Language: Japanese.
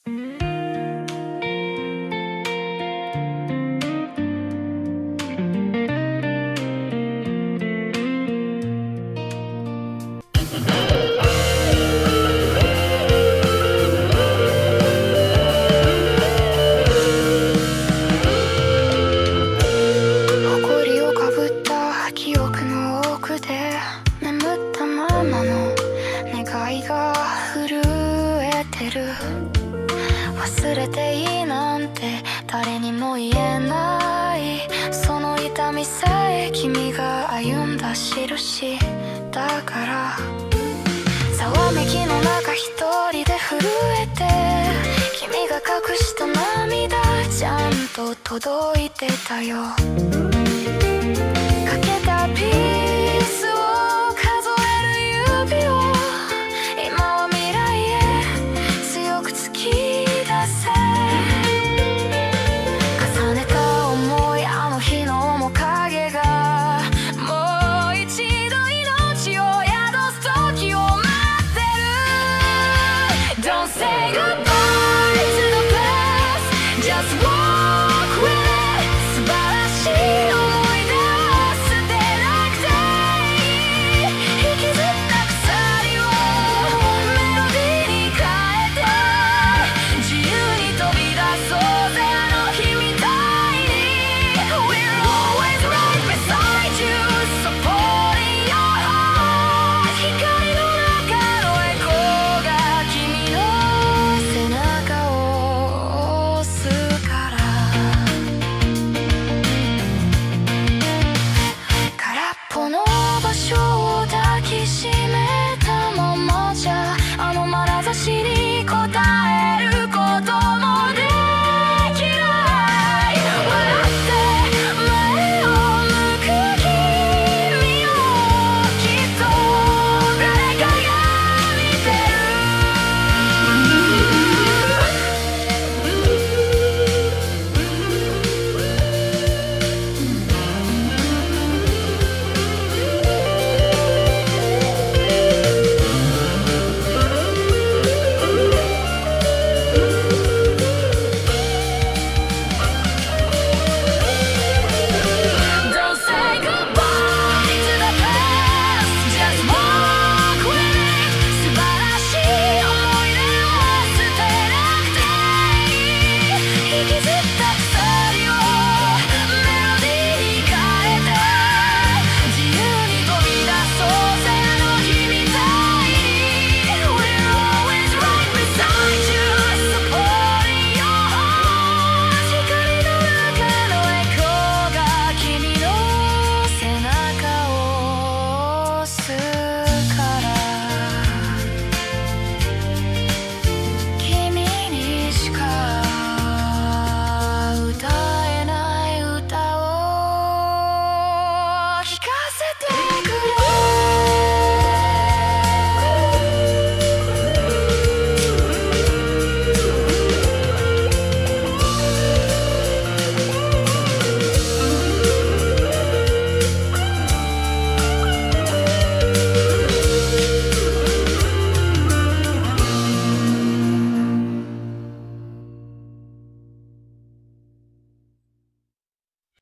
埃をかぶった記憶の奥で眠ったままの願いが震えてる。忘れていいなんて誰にも言えない、その痛みさえ君が歩んだ印だから。ざわめきの中一人で震えて、君が隠した涙ちゃんと届いてたよ。かけたピ